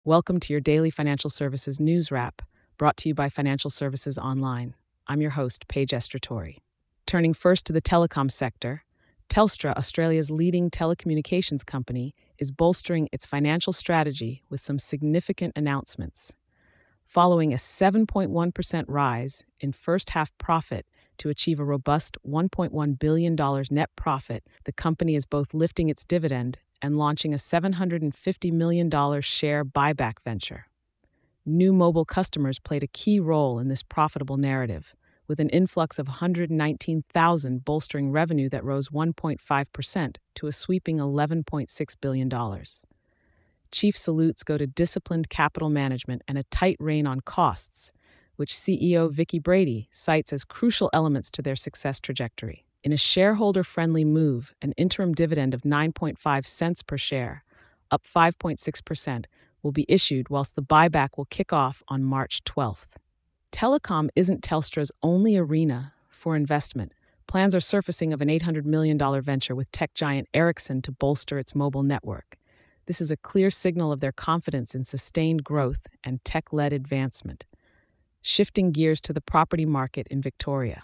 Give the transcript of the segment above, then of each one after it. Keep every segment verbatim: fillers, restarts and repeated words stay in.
Welcome to your daily financial services news wrap, brought to you by Financial Services Online. I'm your host, Paige Estratori. Turning first to the telecom sector, Telstra, Australia's leading telecommunications company, is bolstering its financial strategy with some significant announcements. Following a seven point one percent rise in first half profit to achieve a robust one point one billion dollars net profit, the company is both lifting its dividend and launching a seven hundred fifty million dollars share buyback venture. New mobile customers played a key role in this profitable narrative, with an influx of one hundred nineteen thousand bolstering revenue that rose one point five percent to a sweeping eleven point six billion dollars. Chief salutes go to disciplined capital management and a tight rein on costs, which C E O Vicky Brady cites as crucial elements to their success trajectory. In a shareholder-friendly move, an interim dividend of nine point five cents per share, up five point six percent, will be issued, whilst the buyback will kick off on March twelfth. Telecom isn't Telstra's only arena for investment. Plans are surfacing of an eight hundred million dollars venture with tech giant Ericsson to bolster its mobile network. This is a clear signal of their confidence in sustained growth and tech-led advancement. Shifting gears to the property market in Victoria.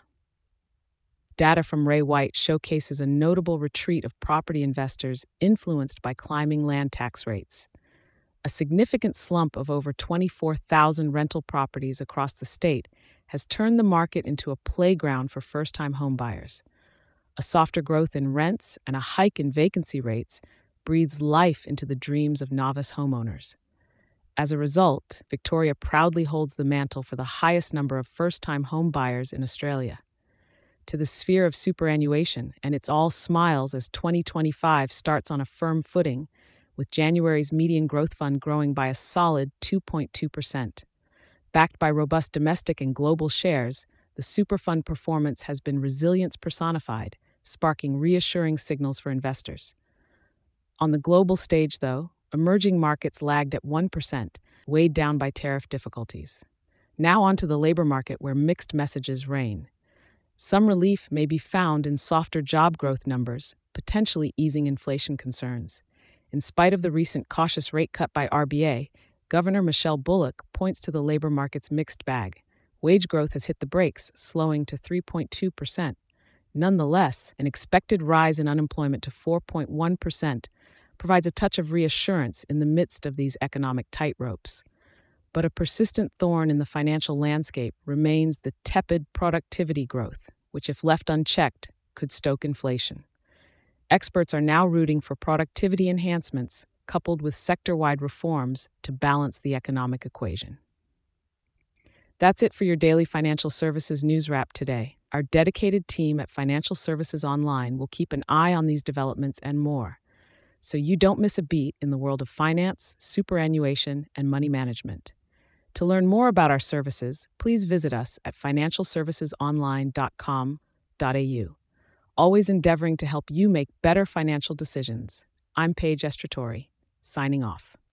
Data from Ray White showcases a notable retreat of property investors influenced by climbing land tax rates. A significant slump of over twenty-four thousand rental properties across the state has turned the market into a playground for first-time homebuyers. A softer growth in rents and a hike in vacancy rates breathes life into the dreams of novice homeowners. As a result, Victoria proudly holds the mantle for the highest number of first-time home buyers in Australia. To the sphere of superannuation, and it's all smiles as twenty twenty-five starts on a firm footing, with January's median growth fund growing by a solid two point two percent. Backed by robust domestic and global shares, the super fund performance has been resilience personified, sparking reassuring signals for investors. On the global stage, though, emerging markets lagged at one percent, weighed down by tariff difficulties. Now onto the labor market, where mixed messages reign. Some relief may be found in softer job growth numbers, potentially easing inflation concerns. In spite of the recent cautious rate cut by R B A, Governor Michelle Bullock points to the labor market's mixed bag. Wage growth has hit the brakes, slowing to three point two percent. Nonetheless, an expected rise in unemployment to four point one percent provides a touch of reassurance in the midst of these economic tightropes. But a persistent thorn in the financial landscape remains the tepid productivity growth, which, if left unchecked, could stoke inflation. Experts are now rooting for productivity enhancements coupled with sector-wide reforms to balance the economic equation. That's it for your daily financial services news wrap today. Our dedicated team at Financial Services Online will keep an eye on these developments and more, so you don't miss a beat in the world of finance, superannuation, and money management. To learn more about our services, please visit us at financial services online dot com dot a u. Always endeavoring to help you make better financial decisions. I'm Paige Estratori, signing off.